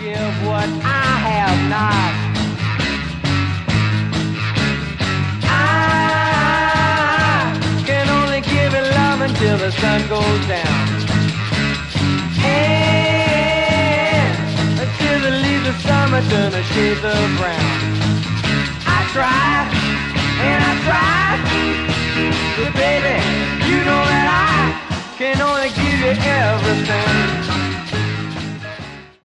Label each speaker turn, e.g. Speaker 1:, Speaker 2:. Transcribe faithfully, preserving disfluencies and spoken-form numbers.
Speaker 1: give what I have not. I can only give it love until the sun goes down. And until the leaves of summer turn the shades of brown. I try, and I try, but baby, you know that I can only give you everything.